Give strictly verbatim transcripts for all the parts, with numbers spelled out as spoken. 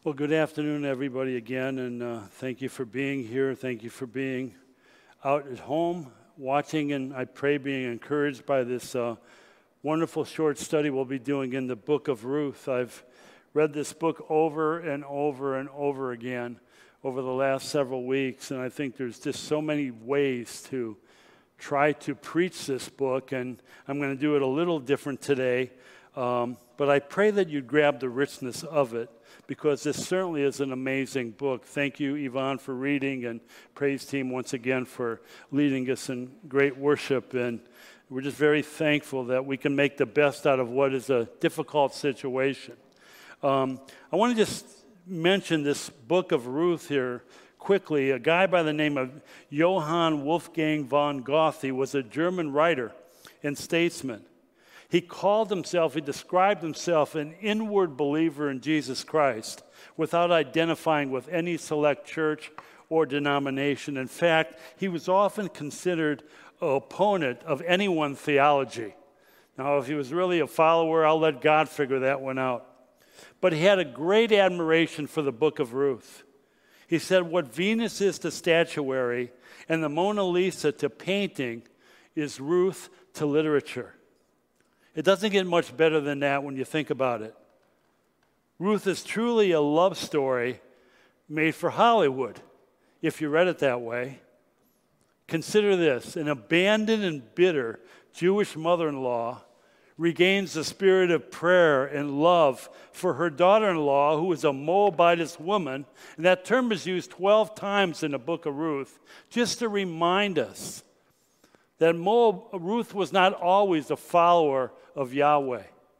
Well, good afternoon, everybody, again, and uh, thank you for being here. Thank you for being out at home, watching, and I pray being encouraged by this uh, wonderful short study we'll be doing in the book of Ruth. I've read this book over and over and over again over the last several weeks, and I think there's just so many ways to try to preach this book, and I'm going to do it a little different today, um, but I pray that you grab the richness of it, because this certainly is an amazing book. Thank you, Yvonne, for reading, and praise team once again for leading us in great worship. And we're just very thankful that we can make the best out of what is a difficult situation. Um, I want to just mention this book of Ruth here quickly. A guy by the name of Johann Wolfgang von Goethe was a German writer and statesman. He called himself, he described himself an inward believer in Jesus Christ without identifying with any select church or denomination. In fact, he was often considered an opponent of anyone's theology. Now, if he was really a follower, I'll let God figure that one out. But he had a great admiration for the book of Ruth. He said, what Venus is to statuary and the Mona Lisa to painting is Ruth to literature. It doesn't get much better than that when you think about it. Ruth is truly a love story made for Hollywood, if you read it that way. Consider this: an abandoned and bitter Jewish mother-in-law regains the spirit of prayer and love for her daughter-in-law, who is a Moabitess woman. And that term is used twelve times in the book of Ruth, just to remind us that Moab, Ruth was not always a follower of Yahweh.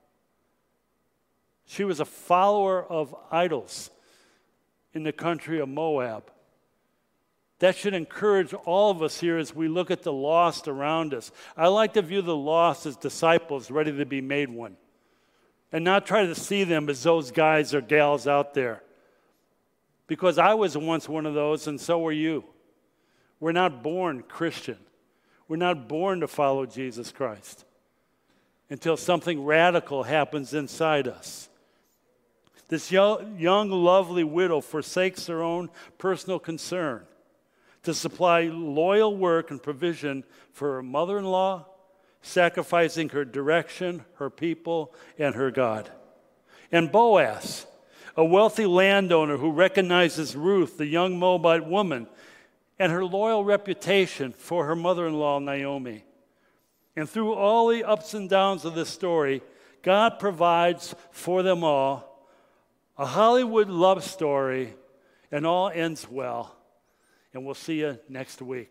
She was a follower of idols in the country of Moab. That should encourage all of us here as we look at the lost around us. I like to view the lost as disciples ready to be made one, and not try to see them as those guys or gals out there. Because I was once one of those, and so were you. We're not born Christian. We're not born to follow Jesus Christ until something radical happens inside us. This young, young, lovely widow forsakes her own personal concern to supply loyal work and provision for her mother-in-law, sacrificing her direction, her people, and her God. And Boaz, a wealthy landowner who recognizes Ruth, the young Moabite woman, and her loyal reputation for her mother-in-law, Naomi. And through all the ups and downs of this story, God provides for them all a Hollywood love story, and all ends well. And we'll see you next week.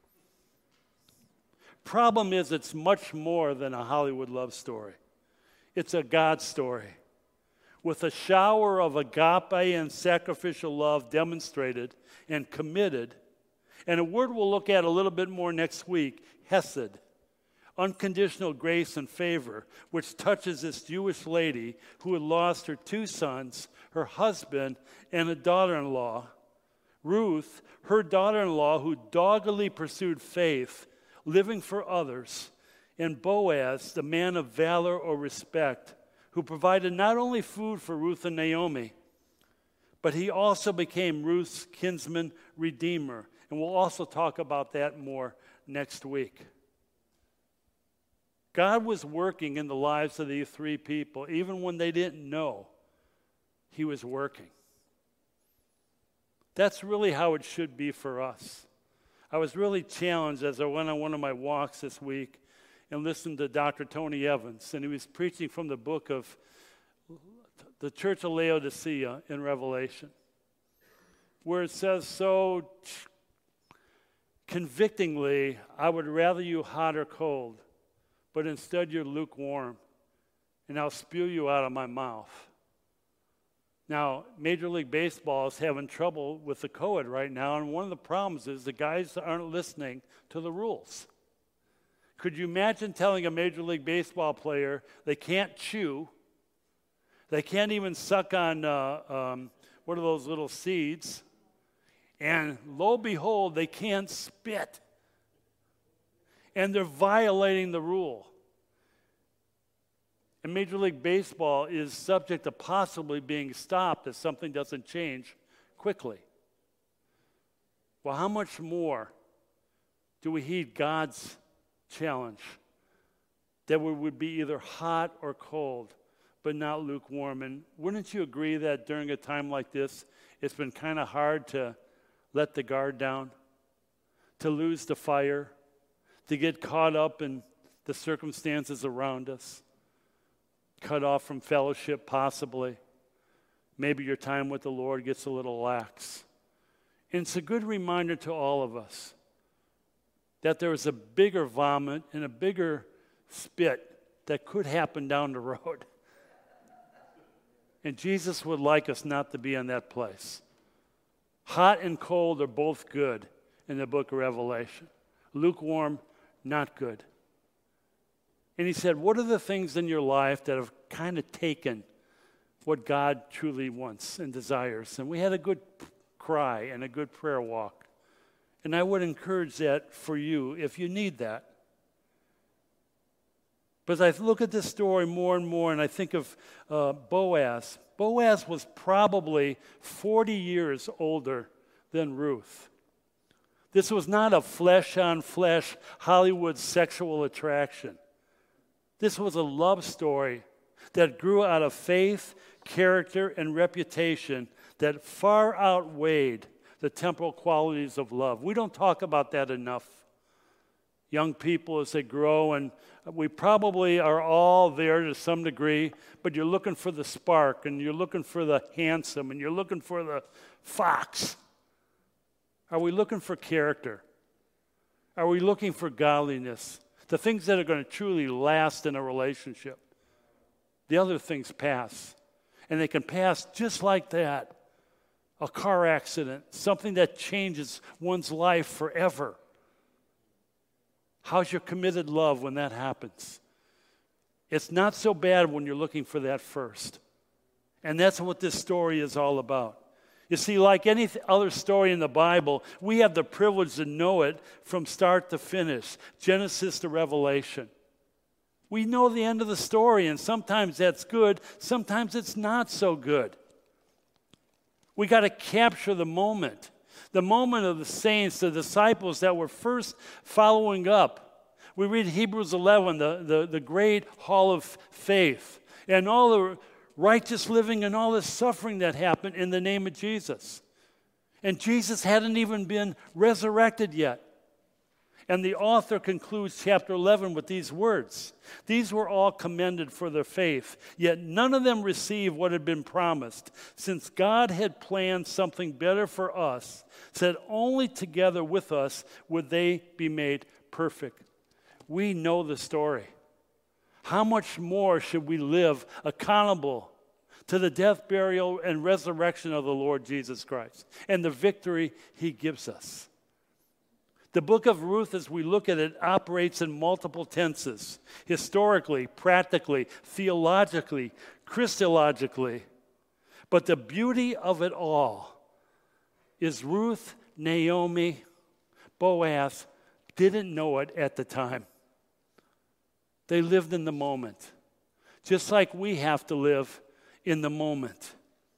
Problem is, it's much more than a Hollywood love story. It's a God story with a shower of agape and sacrificial love demonstrated and committed. And a word we'll look at a little bit more next week, hesed, unconditional grace and favor, which touches this Jewish lady who had lost her two sons, her husband, and a daughter-in-law. Ruth, her daughter-in-law, who doggedly pursued faith, living for others. And Boaz, the man of valor or respect, who provided not only food for Ruth and Naomi, but he also became Ruth's kinsman redeemer. And we'll also talk about that more next week. God was working in the lives of these three people. Even when they didn't know, he was working. That's really how it should be for us. I was really challenged as I went on one of my walks this week and listened to Doctor Tony Evans, and he was preaching from the book of the Church of Laodicea in Revelation, where it says so convictingly, I would rather you hot or cold, but instead you're lukewarm, and I'll spew you out of my mouth. Now, Major League Baseball is having trouble with the code right now, and one of the problems is the guys aren't listening to the rules. Could you imagine telling a Major League Baseball player they can't chew, they can't even suck on, uh, um, what are those little seeds, and lo and behold, they can't spit, and they're violating the rule. And Major League Baseball is subject to possibly being stopped if something doesn't change quickly. Well, how much more do we heed God's challenge that we would be either hot or cold, but not lukewarm? And wouldn't you agree that during a time like this, it's been kind of hard to let the guard down, to lose the fire, to get caught up in the circumstances around us, cut off from fellowship possibly. Maybe your time with the Lord gets a little lax. And it's a good reminder to all of us that there is a bigger vomit and a bigger spit that could happen down the road. And Jesus would like us not to be in that place. Hot and cold are both good in the book of Revelation. Lukewarm, not good. And he said, what are the things in your life that have kind of taken what God truly wants and desires? And we had a good cry and a good prayer walk. And I would encourage that for you if you need that. But as I look at this story more and more, and I think of uh, Boaz. Boaz was probably forty years older than Ruth. This was not a flesh-on-flesh Hollywood sexual attraction. This was a love story that grew out of faith, character, and reputation that far outweighed the temporal qualities of love. We don't talk about that enough. Young people as they grow, and we probably are all there to some degree, but you're looking for the spark, and you're looking for the handsome, and you're looking for the fox. Are we looking for character? Are we looking for godliness? The things that are going to truly last in a relationship. The other things pass. And they can pass just like that. A car accident, something that changes one's life forever. How's your committed love when that happens? It's not so bad when you're looking for that first. And that's what this story is all about. You see, like any other story in the Bible, we have the privilege to know it from start to finish, Genesis to Revelation. We know the end of the story, and sometimes that's good, sometimes it's not so good. We got to capture the moment, the moment of the saints, the disciples that were first following up. We read Hebrews eleven, the, the, the great hall of faith, and all the righteous living and all the suffering that happened in the name of Jesus. And Jesus hadn't even been resurrected yet. And the author concludes chapter eleven with these words. These were all commended for their faith, yet none of them received what had been promised, since God had planned something better for us, said only together with us would they be made perfect. We know the story. How much more should we live accountable to the death, burial, and resurrection of the Lord Jesus Christ and the victory he gives us? The book of Ruth, as we look at it, operates in multiple tenses, historically, practically, theologically, Christologically. But the beauty of it all is Ruth, Naomi, Boaz didn't know it at the time. They lived in the moment, just like we have to live in the moment.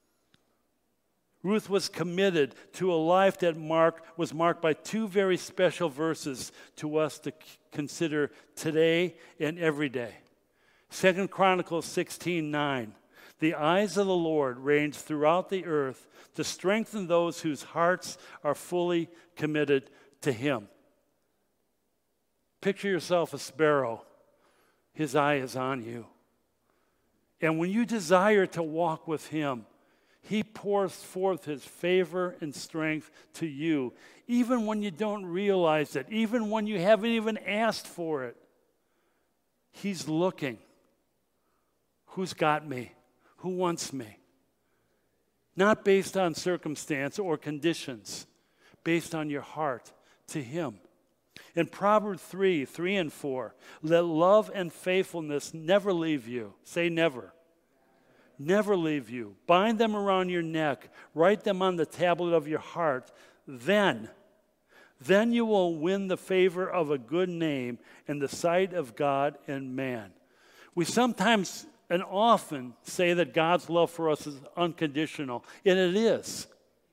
Ruth was committed to a life that marked, was marked by two very special verses to us to c- consider today and every day. Second Chronicles sixteen nine. The eyes of the Lord range throughout the earth to strengthen those whose hearts are fully committed to him. Picture yourself a sparrow. His eye is on you. And when you desire to walk with him, he pours forth his favor and strength to you, even when you don't realize it, even when you haven't even asked for it. He's looking. Who's got me? Who wants me? Not based on circumstance or conditions, based on your heart to him. In Proverbs three, three and four, let love and faithfulness never leave you. Say never. Never leave you. Bind them around your neck. Write them on the tablet of your heart. Then, then you will win the favor of a good name in the sight of God and man. We sometimes and often say that God's love for us is unconditional, and it is.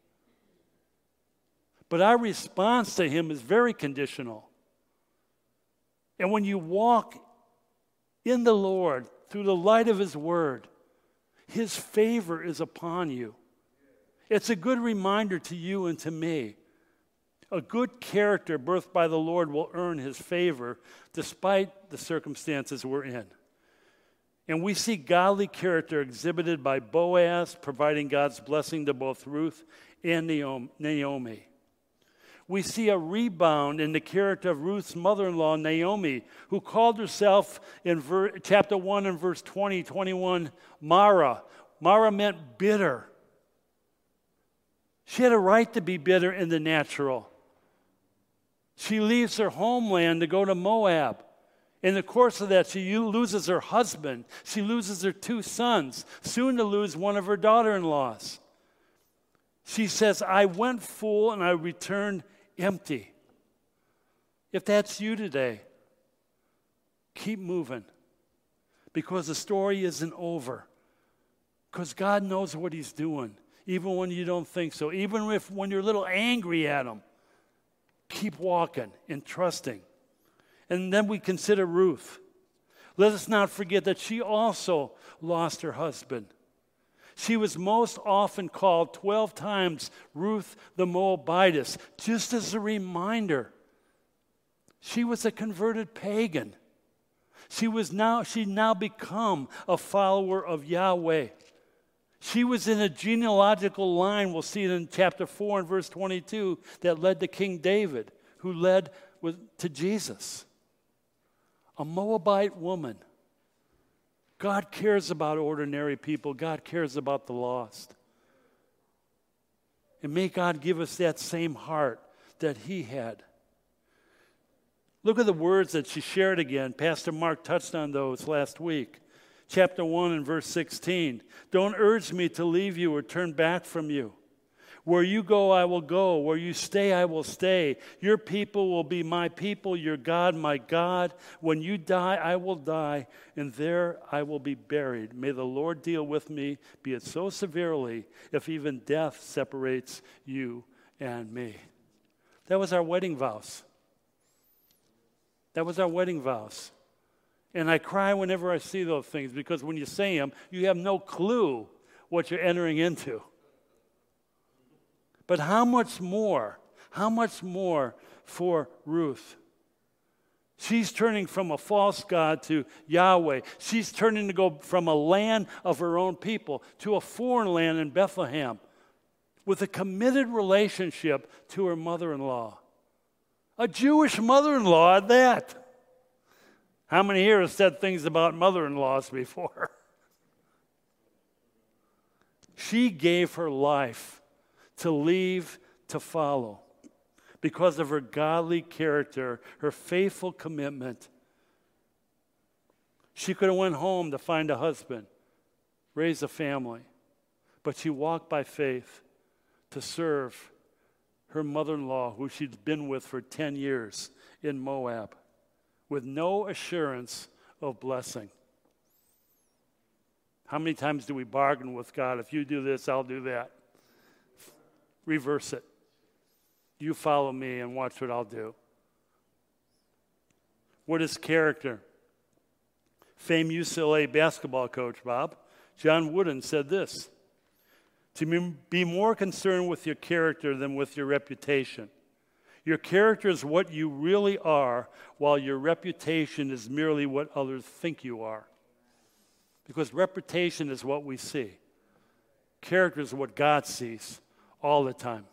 But our response to him is very conditional. And when you walk in the Lord through the light of his word, his favor is upon you. It's a good reminder to you and to me. A good character birthed by the Lord will earn his favor despite the circumstances we're in. And we see godly character exhibited by Boaz, providing God's blessing to both Ruth and Naomi. We see a rebound in the character of Ruth's mother-in-law, Naomi, who called herself in ver- chapter one and verse twenty, twenty-one, Mara. Mara meant bitter. She had a right to be bitter in the natural. She leaves her homeland to go to Moab. In the course of that, she loses her husband. She loses her two sons, soon to lose one of her daughter-in-laws. She says, I went full and I returned empty. If that's you today, keep moving, because the story isn't over. Because God knows what he's doing, even when you don't think so. Even if when you're a little angry at him, keep walking and trusting. And then we consider Ruth. Let us not forget that she also lost her husband. She was most often called twelve times Ruth the Moabitess, just as a reminder. She was a converted pagan. She was now, she'd now become a follower of Yahweh. She was in a genealogical line, we'll see it in chapter four and verse twenty-two, that led to King David, who led with, to Jesus. A Moabite woman. God cares about ordinary people. God cares about the lost. And may God give us that same heart that he had. Look at the words that she shared again. Pastor Mark touched on those last week. Chapter one and verse sixteen. Don't urge me to leave you or turn back from you. Where you go, I will go. Where you stay, I will stay. Your people will be my people, your God, my God. When you die, I will die, and there I will be buried. May the Lord deal with me, be it so severely, if even death separates you and me. That was our wedding vows. That was our wedding vows. And I cry whenever I see those things, because when you say them, you have no clue what you're entering into. But how much more, how much more for Ruth? She's turning from a false god to Yahweh. She's turning to go from a land of her own people to a foreign land in Bethlehem with a committed relationship to her mother-in-law. A Jewish mother-in-law at that. How many here have said things about mother-in-laws before? She gave her life to leave, to follow, because of her godly character, her faithful commitment. She could have went home to find a husband, raise a family, but she walked by faith to serve her mother-in-law, who she'd been with for ten years in Moab, with no assurance of blessing. How many times do we bargain with God? If you do this, I'll do that. Reverse it. You follow me and watch what I'll do. What is character? Famed U C L A basketball coach, Bob, John Wooden, said this: to be more concerned with your character than with your reputation. Your character is what you really are, while your reputation is merely what others think you are. Because reputation is what we see. Character is what God sees all the time.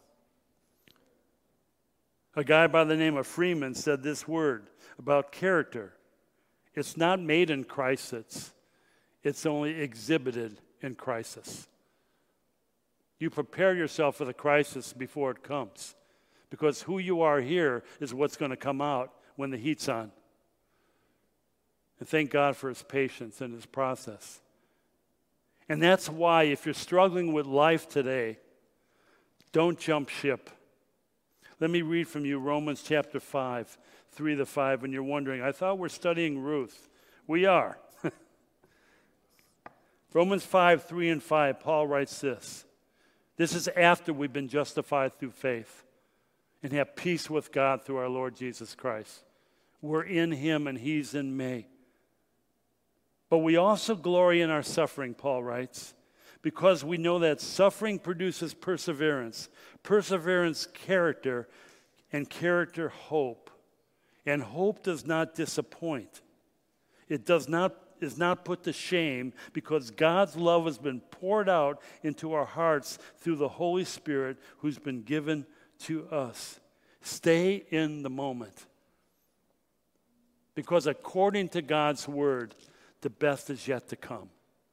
A guy by the name of Freeman said this word about character: it's not made in crisis, it's only exhibited in crisis. You prepare yourself for the crisis before it comes, because who you are here is what's going to come out when the heat's on. And thank God for his patience and his process. And that's why, if you're struggling with life today, don't jump ship. Let me read from you Romans chapter five, three to five, and you're wondering, I thought we're studying Ruth. We are. Romans five, three and five, Paul writes this. This is after we've been justified through faith and have peace with God through our Lord Jesus Christ. We're in him and he's in me. But we also glory in our suffering, Paul writes, because we know that suffering produces perseverance, perseverance, character, and character, hope. And hope does not disappoint. It does not is not put to shame because God's love has been poured out into our hearts through the Holy Spirit who's been given to us. Stay in the moment. Because according to God's word, the best is yet to come.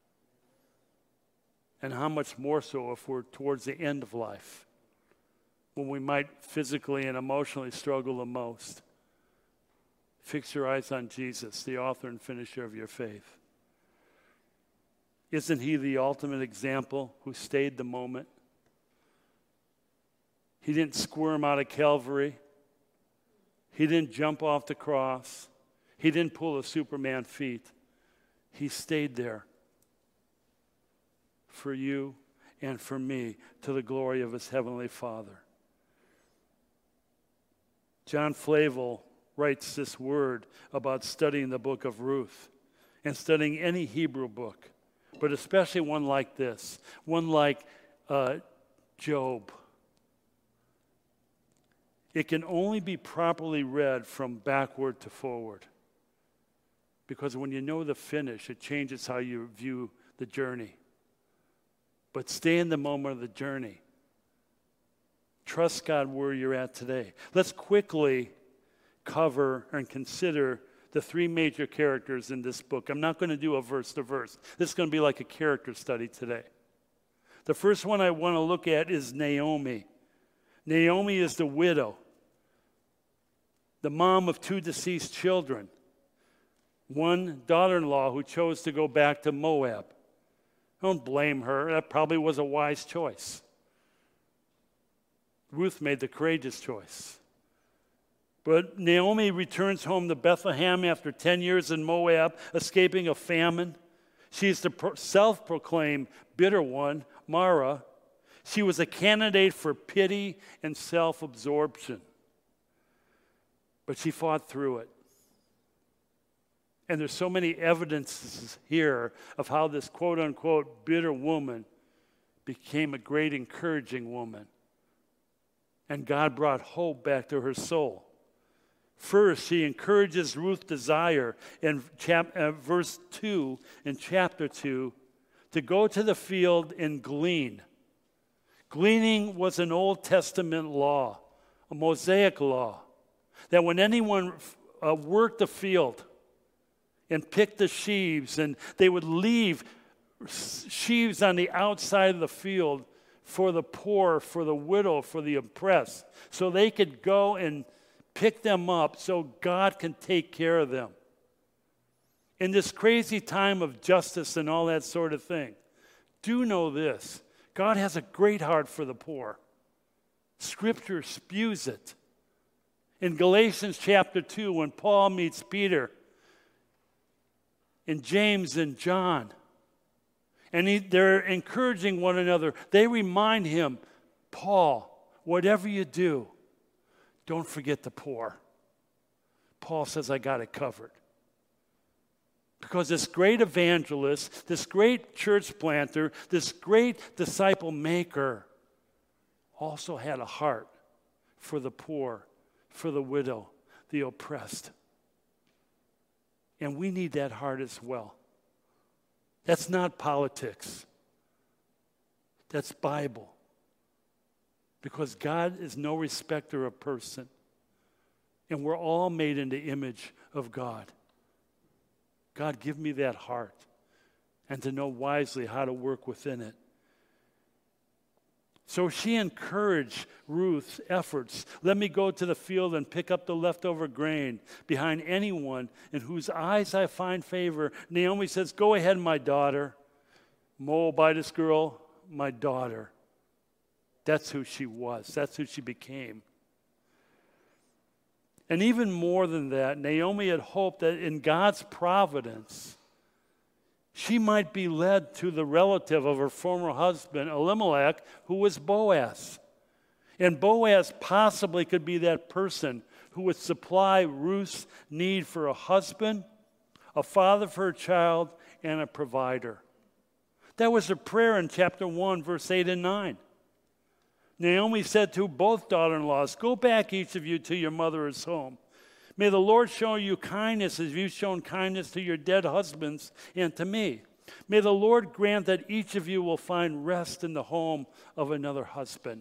And how much more so if we're towards the end of life, when we might physically and emotionally struggle the most. Fix your eyes on Jesus, the author and finisher of your faith. Isn't he the ultimate example who stayed the moment? He didn't squirm out of Calvary. He didn't jump off the cross. He didn't pull a Superman feat. He stayed there for you and for me to the glory of his heavenly Father. John Flavel writes this word about studying the book of Ruth and studying any Hebrew book, but especially one like this, one like uh, Job. It can only be properly read from backward to forward, because when you know the finish, it changes how you view the journey. But stay in the moment of the journey. Trust God where you're at today. Let's quickly cover and consider the three major characters in this book. I'm not going to do a verse to verse. This is going to be like a character study today. The first one I want to look at is Naomi. Naomi is the widow, the mom of two deceased children, one daughter-in-law who chose to go back to Moab. Don't blame her. That probably was a wise choice. Ruth made the courageous choice. But Naomi returns home to Bethlehem after ten years in Moab, escaping a famine. She's the self-proclaimed bitter one, Mara. She was a candidate for pity and self-absorption. But she fought through it. And there's so many evidences here of how this quote-unquote bitter woman became a great encouraging woman. And God brought hope back to her soul. First, she encourages Ruth's desire in chap- uh, verse two, in chapter two, to go to the field and glean. Gleaning was an Old Testament law, a Mosaic law, that when anyone uh, worked the field and picked the sheaves, and they would leave sheaves on the outside of the field for the poor, for the widow, for the oppressed, so they could go and pick them up so God can take care of them. In this crazy time of justice and all that sort of thing, do know this: God has a great heart for the poor. Scripture spews it. In Galatians chapter two, when Paul meets Peter, and James and John, and he, they're encouraging one another, they remind him, Paul, whatever you do, don't forget the poor. Paul says, I got it covered. Because this great evangelist, this great church planter, this great disciple maker also had a heart for the poor, for the widow, the oppressed. And we need that heart as well. That's not politics. That's Bible. Because God is no respecter of person. And we're all made in the image of God. God, give me that heart and to know wisely how to work within it. So she encouraged Ruth's efforts. Let me go to the field and pick up the leftover grain behind anyone in whose eyes I find favor. Naomi says, go ahead, my daughter. Moabitess girl, my daughter. That's who she was. That's who she became. And even more than that, Naomi had hoped that in God's providence, She might be led to the relative of her former husband, Elimelech, who was Boaz. And Boaz possibly could be that person who would supply Ruth's need for a husband, a father for her child, and a provider. That was her prayer in chapter one, verse eight and nine. Naomi said to both daughter-in-laws, "Go back, each of you, to your mother's home. May the Lord show you kindness as you've shown kindness to your dead husbands and to me. May the Lord grant that each of you will find rest in the home of another husband."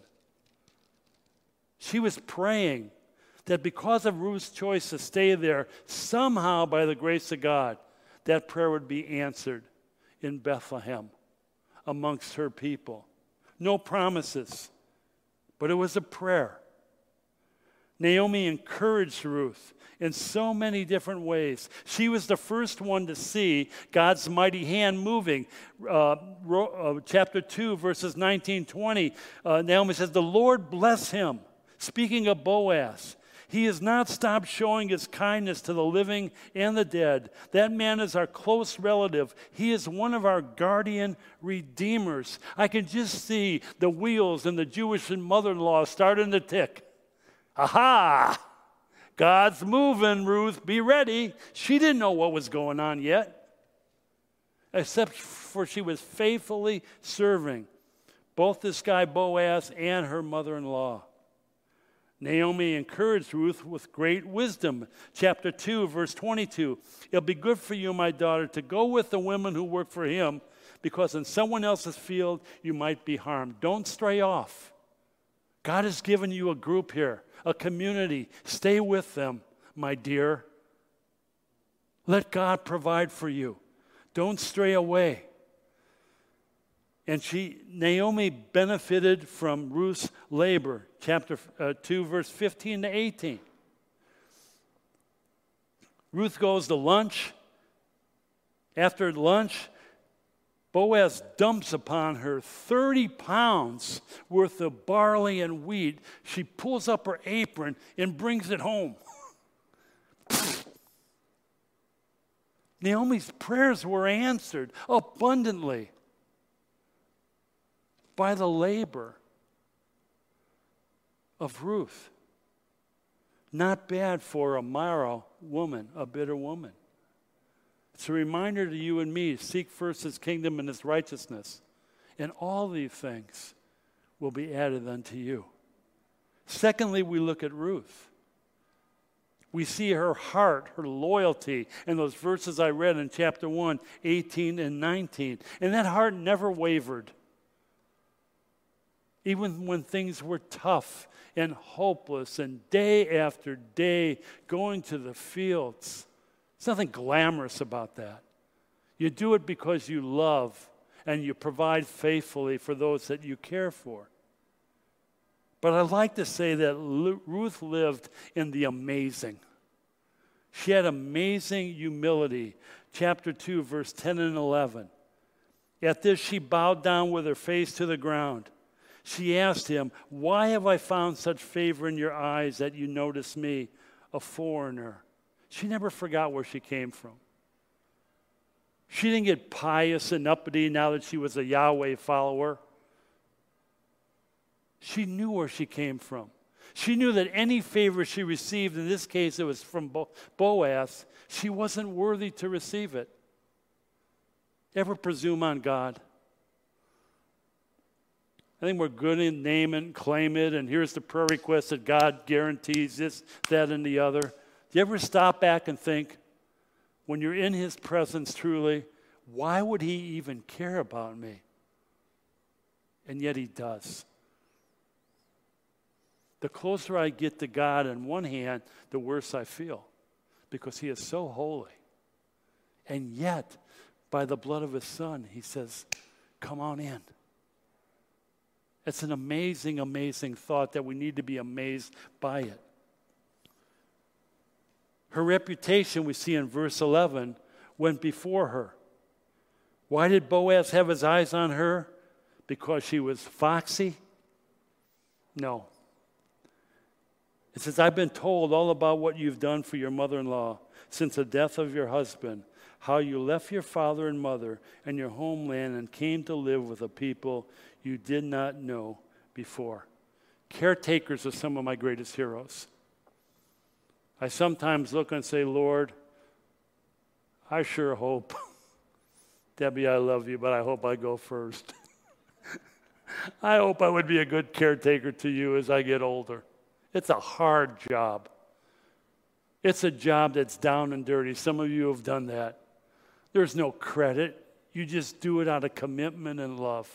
She was praying that because of Ruth's choice to stay there, somehow by the grace of God, that prayer would be answered in Bethlehem amongst her people. No promises, but it was a prayer. Naomi encouraged Ruth in so many different ways. She was the first one to see God's mighty hand moving. Uh, ro- uh, chapter two, verses nineteen, twenty, uh, Naomi says, "The Lord bless him." Speaking of Boaz, "He has not stopped showing his kindness to the living and the dead. That man is our close relative. He is one of our guardian redeemers." I can just see the wheels in the Jewish mother-in-law starting to tick. Aha! God's moving, Ruth. Be ready. She didn't know what was going on yet, except for she was faithfully serving both this guy Boaz and her mother-in-law. Naomi encouraged Ruth with great wisdom. Chapter two, verse twenty-two. "It'll be good for you, my daughter, to go with the women who work for him, because in someone else's field you might be harmed." Don't stray off. God has given you a group here, a community. Stay with them, my dear. Let God provide for you. Don't stray away. And she, Naomi benefited from Ruth's labor. Chapter uh, two, verse fifteen to eighteen. Ruth goes to lunch. After lunch, Boaz dumps upon her thirty pounds worth of barley and wheat. She pulls up her apron and brings it home. Naomi's prayers were answered abundantly by the labor of Ruth. Not bad for a Mara woman, a bitter woman. It's a reminder to you and me, seek first his kingdom and his righteousness, and all these things will be added unto you. Secondly, we look at Ruth. We see her heart, her loyalty, in those verses I read in chapter one, eighteen and nineteen. And that heart never wavered. Even when things were tough and hopeless and day after day going to the fields. There's nothing glamorous about that. You do it because you love and you provide faithfully for those that you care for. But I'd like to say that Ruth lived in the amazing. She had amazing humility. Chapter two, verse ten and eleven. At this she bowed down with her face to the ground. She asked him, "Why have I found such favor in your eyes that you notice me, a foreigner?" She never forgot where she came from. She didn't get pious and uppity now that she was a Yahweh follower. She knew where she came from. She knew that any favor she received, in this case it was from Bo- Boaz, she wasn't worthy to receive it. Ever presume on God? I think we're good in name it and claim it, and here's the prayer request that God guarantees this, that, and the other. Do you ever stop back and think, when you're in his presence truly, why would he even care about me? And yet he does. The closer I get to God on one hand, the worse I feel, because he is so holy. And yet, by the blood of his son, he says, come on in. It's an amazing, amazing thought that we need to be amazed by it. Her reputation, we see in verse eleven, went before her. Why did Boaz have his eyes on her? Because she was foxy? No. It says, I've been told all about what you've done for your mother-in-law since the death of your husband, how you left your father and mother and your homeland and came to live with a people you did not know before. Caretakers are some of my greatest heroes. I sometimes look and say, Lord, I sure hope, Debbie, I love you, but I hope I go first. I hope I would be a good caretaker to you as I get older. It's a hard job. It's a job that's down and dirty. Some of you have done that. There's no credit. You just do it out of commitment and love.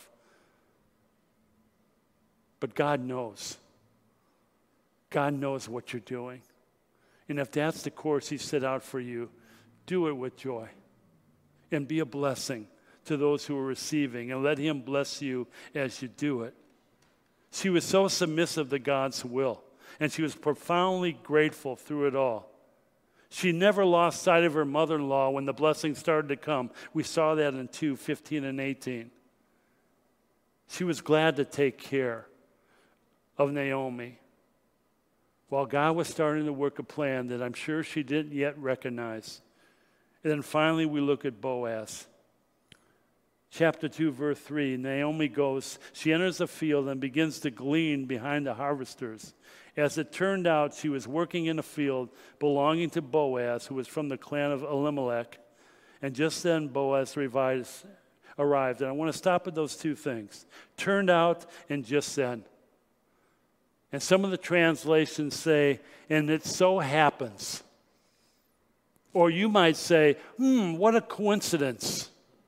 But God knows. God knows what you're doing. And if that's the course He set out for you, do it with joy. And be a blessing to those who are receiving. And let Him bless you as you do it. She was so submissive to God's will. And she was profoundly grateful through it all. She never lost sight of her mother-in-law when the blessing started to come. We saw that in two fifteen and eighteen. She was glad to take care of Naomi while God was starting to work a plan that I'm sure she didn't yet recognize. And then finally we look at Boaz. Chapter two, verse three, Naomi goes, she enters the field and begins to glean behind the harvesters. As it turned out, she was working in a field belonging to Boaz, who was from the clan of Elimelech. And just then Boaz revised, arrived. And I want to stop at those two things. Turned out and just then. And some of the translations say, and it so happens. Or you might say, hmm, what a coincidence.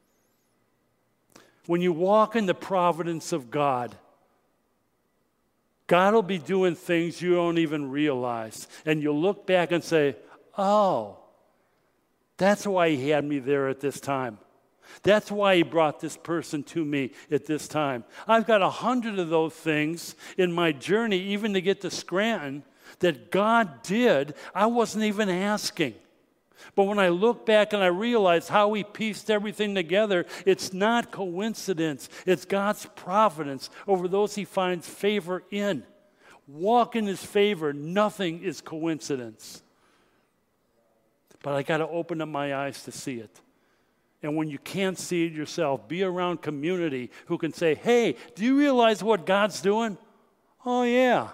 When you walk in the providence of God, God will be doing things you don't even realize. And you'll look back and say, oh, that's why He had me there at this time. That's why He brought this person to me at this time. I've got a hundred of those things in my journey, even to get to Scranton, that God did. I wasn't even asking. But when I look back and I realize how He pieced everything together, it's not coincidence. It's God's providence over those He finds favor in. Walk in His favor. Nothing is coincidence. But I got to open up my eyes to see it. And when you can't see it yourself, be around community who can say, hey, do you realize what God's doing? Oh, yeah.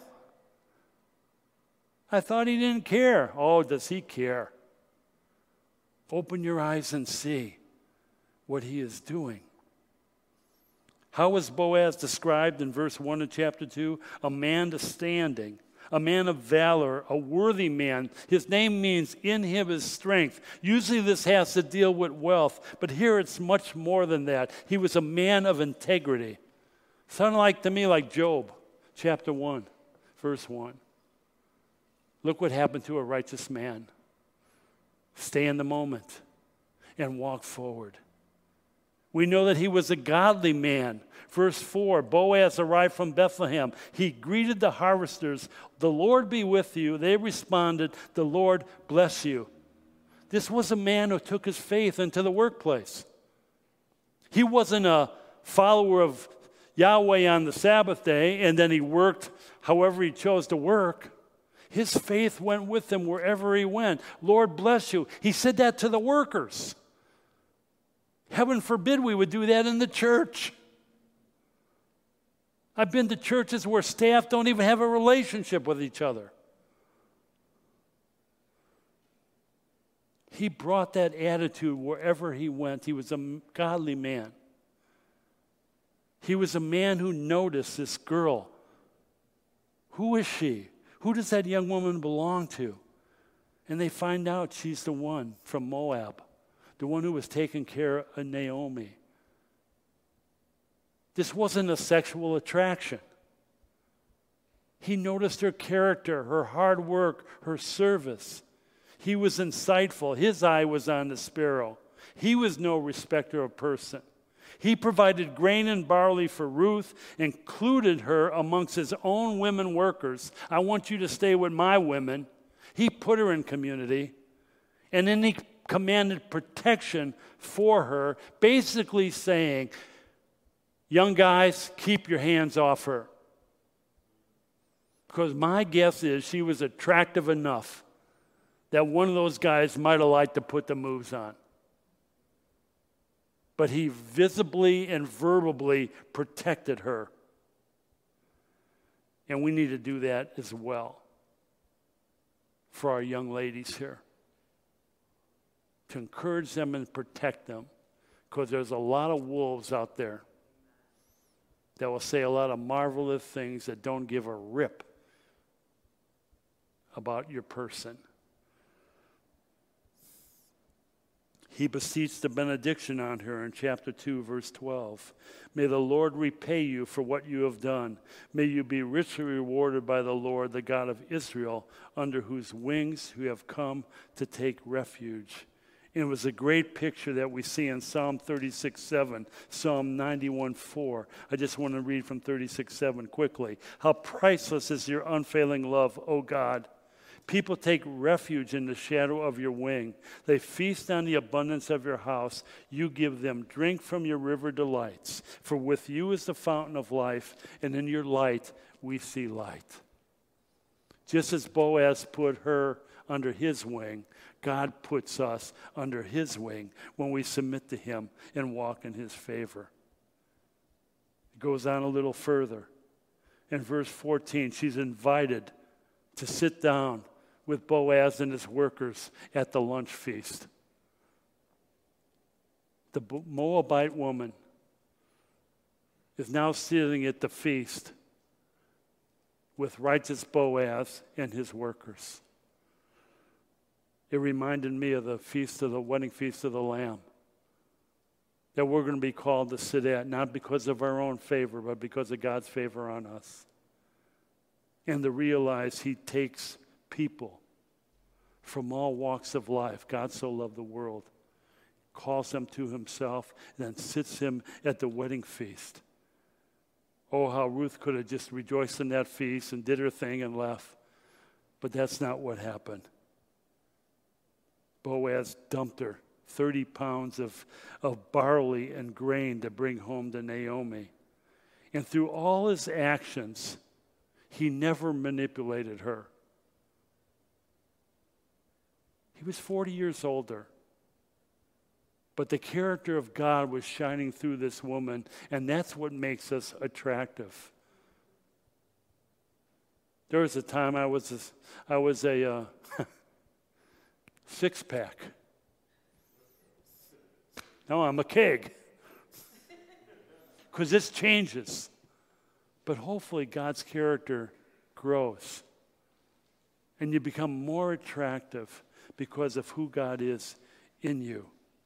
I thought He didn't care. Oh, does He care? Open your eyes and see what He is doing. How was Boaz described in verse one of chapter two? A man to standing, a man of valor, a worthy man. His name means in him is strength. Usually this has to deal with wealth, but here it's much more than that. He was a man of integrity. Sounded like to me like Job, chapter one, verse one. Look what happened to a righteous man. Stay in the moment and walk forward. We know that he was a godly man. Verse four, Boaz arrived from Bethlehem. He greeted the harvesters. The Lord be with you. They responded, the Lord bless you. This was a man who took his faith into the workplace. He wasn't a follower of Yahweh on the Sabbath day and then he worked however he chose to work. His faith went with him wherever he went. Lord bless you. He said that to the workers. Heaven forbid we would do that in the church. I've been to churches where staff don't even have a relationship with each other. He brought that attitude wherever he went. He was a godly man. He was a man who noticed this girl. Who is she? Who does that young woman belong to? And they find out she's the one from Moab, the one who was taking care of Naomi. This wasn't a sexual attraction. He noticed her character, her hard work, her service. He was insightful. His eye was on the sparrow. He was no respecter of person. He provided grain and barley for Ruth, included her amongst his own women workers. I want you to stay with my women. He put her in community. And then he commanded protection for her, basically saying, young guys, keep your hands off her. Because my guess is she was attractive enough that one of those guys might have liked to put the moves on. but he visibly and verbally protected her. And we need to do that as well for our young ladies here, to encourage them and protect them, because there's a lot of wolves out there that will say a lot of marvelous things that don't give a rip about your person. He beseeched the benediction on her in chapter two, verse twelve. May the Lord repay you for what you have done. May you be richly rewarded by the Lord, the God of Israel, under whose wings you have come to take refuge. And it was a great picture that we see in Psalm thirty-six seven, Psalm ninety-one four. I just want to read from thirty-six seven quickly. How priceless is your unfailing love, O God. People take refuge in the shadow of your wing. They feast on the abundance of your house. You give them drink from your river delights. For with you is the fountain of life, and in your light we see light. Just as Boaz put her under his wing, God puts us under his wing when we submit to him and walk in his favor. It goes on a little further. In verse fourteen, she's invited to sit down with Boaz and his workers at the lunch feast. The Moabite woman is now sitting at the feast with righteous Boaz and his workers. It reminded me of the feast of the wedding feast of the Lamb, that we're going to be called to sit at, not because of our own favor, but because of God's favor on us. And to realize he takes people from all walks of life. God so loved the world, calls them to himself, and then sits him at the wedding feast. Oh, how Ruth could have just rejoiced in that feast and did her thing and left. But that's not what happened. Boaz dumped her thirty pounds of, of barley and grain to bring home to Naomi. And through all his actions, he never manipulated her. He was forty years older. But the character of God was shining through this woman, and that's what makes us attractive. There was a time I was a, I was a uh, six-pack. Now I'm a keg. Because this changes. But hopefully God's character grows. And you become more attractive because of who God is in you.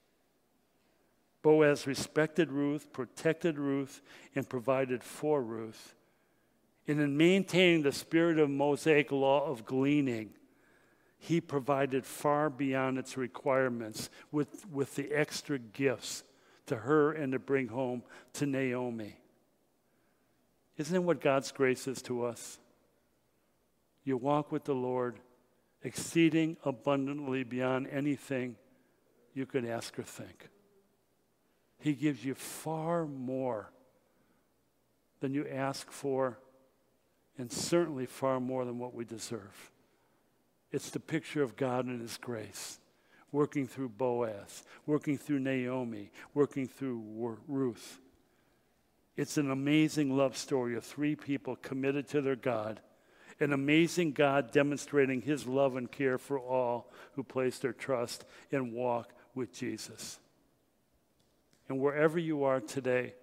Boaz respected Ruth, protected Ruth, and provided for Ruth. And in maintaining the spirit of Mosaic law of gleaning, he provided far beyond its requirements with, with the extra gifts to her and to bring home to Naomi. Isn't it what God's grace is to us? You walk with the Lord, exceeding abundantly beyond anything you could ask or think. He gives you far more than you ask for, and certainly far more than what we deserve. It's the picture of God and his grace, working through Boaz, working through Naomi, working through Ruth. It's an amazing love story of three people committed to their God, an amazing God demonstrating his love and care for all who place their trust and walk with Jesus. And wherever you are today,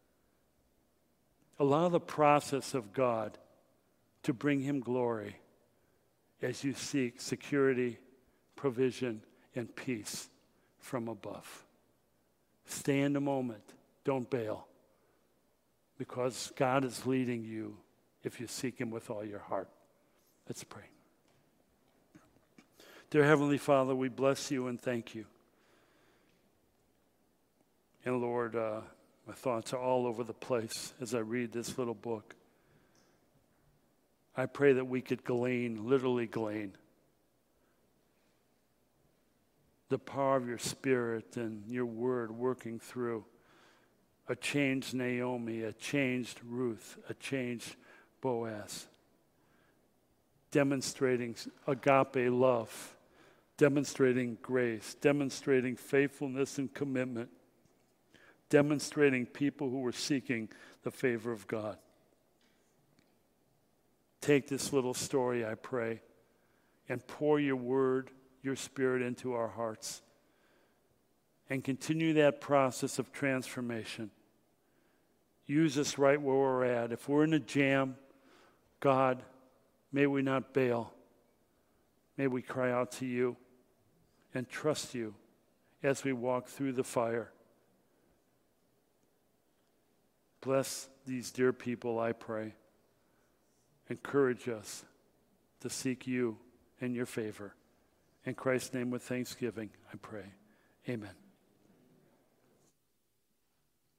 allow the process of God to bring him glory as you seek security, provision, and peace from above. Stay in the moment. Don't bail. Because God is leading you if you seek him with all your heart. Let's pray. Dear Heavenly Father, we bless you and thank you. And Lord, uh, my thoughts are all over the place as I read this little book. I pray that we could glean, literally glean, the power of your Spirit and your word working through a changed Naomi, a changed Ruth, a changed Boaz, demonstrating agape love, demonstrating grace, demonstrating faithfulness and commitment, demonstrating people who were seeking the favor of God. Take this little story, I pray, and pour your word, your spirit into our hearts. And continue that process of transformation. Use us right where we're at. If we're in a jam, God, may we not bail. May we cry out to you and trust you as we walk through the fire. Bless these dear people, I pray. Encourage us to seek you and your favor. In Christ's name with thanksgiving, I pray. Amen.